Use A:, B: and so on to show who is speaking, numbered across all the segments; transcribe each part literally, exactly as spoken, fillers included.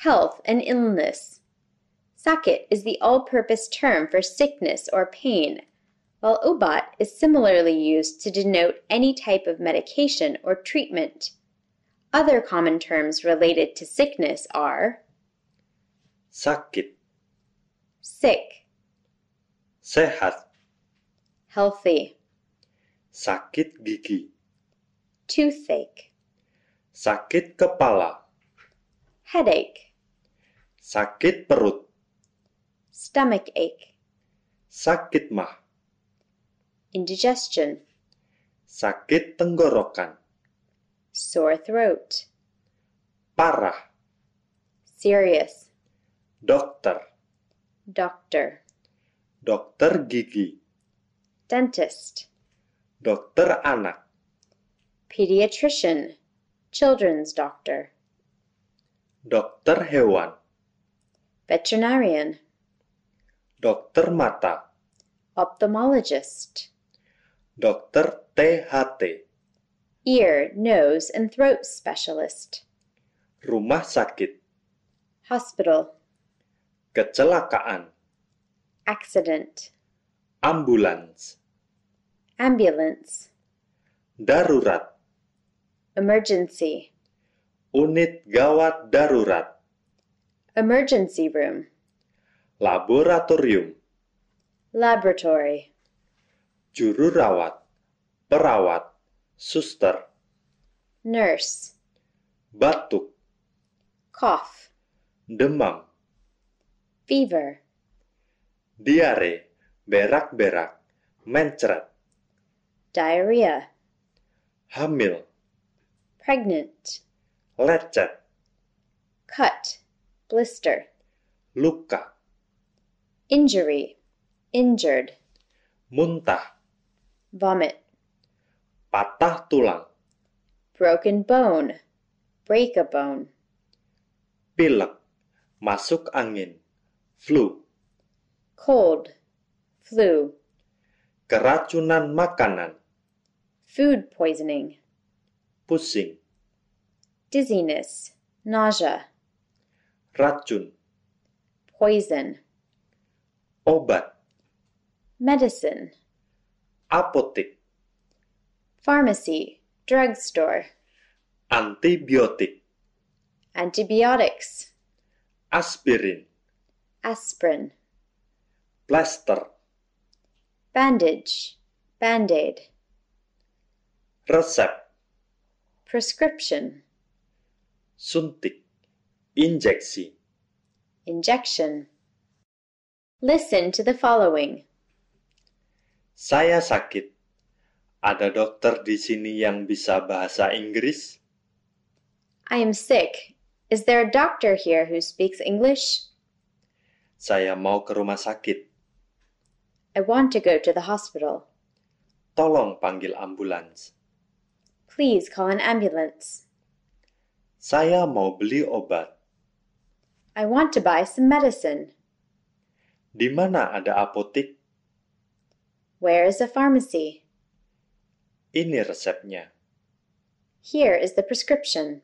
A: health, and illness. Sakit is the all-purpose term for sickness or pain, while obat is similarly used to denote any type of medication or treatment. Other common terms related to sickness are
B: sakit,
A: sick,
B: sehat,
A: healthy,
B: sakit gigi,
A: toothache,
B: sakit kepala,
A: headache,
B: sakit perut,
A: stomach ache,
B: sakit mah,
A: indigestion,
B: sakit tenggorokan,
A: sore throat,
B: parah,
A: serious,
B: dokter,
A: doctor,
B: dokter gigi,
A: dentist,
B: dokter anak,
A: pediatrician, children's doctor,
B: dokter hewan,
A: veterinarian,
B: dokter mata,
A: ophthalmologist,
B: dokter T H T,
A: ear, nose, and throat specialist,
B: rumah sakit,
A: hospital,
B: kecelakaan,
A: accident,
B: ambulans,
A: ambulance,
B: darurat,
A: emergency,
B: unit gawat darurat,
A: emergency room,
B: laboratorium,
A: laboratory,
B: juru rawat, perawat, suster,
A: nurse,
B: batuk,
A: cough,
B: demam,
A: fever,
B: diare, berak-berak, mencret,
A: diarrhea,
B: hamil,
A: pregnant,
B: lecet,
A: cut, blister,
B: luka,
A: injury, injured,
B: muntah,
A: vomit,
B: patah tulang,
A: broken bone, break a bone,
B: pilek, masuk angin, flu,
A: cold, flu,
B: keracunan makanan,
A: food poisoning,
B: pusing,
A: dizziness, nausea,
B: racun,
A: poison,
B: obat,
A: medicine,
B: apotik,
A: pharmacy, drugstore,
B: antibiotik,
A: antibiotics,
B: aspirin,
A: aspirin,
B: plaster,
A: bandage, band-aid,
B: resep,
A: prescription,
B: suntik, injeksi.
A: injection. Listen to the following.
B: Saya sakit. Ada dokter di sini yang bisa bahasa Inggris?
A: I am sick. Is there a doctor here who speaks English?
B: Saya mau ke rumah sakit.
A: I want to go to the hospital.
B: Tolong panggil ambulans.
A: Please call an ambulance.
B: Saya mau beli obat.
A: I want to buy some medicine.
B: Di mana ada apotik?
A: Where is a pharmacy?
B: Ini resepnya.
A: Here is the prescription.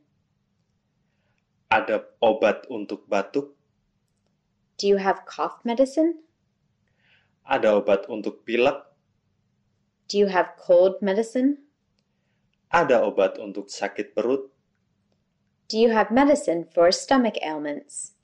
B: Ada obat untuk batuk?
A: Do you have cough medicine?
B: Ada obat untuk pilek?
A: Do you have cold medicine?
B: Ada obat untuk sakit perut?
A: Do you have medicine for stomach ailments?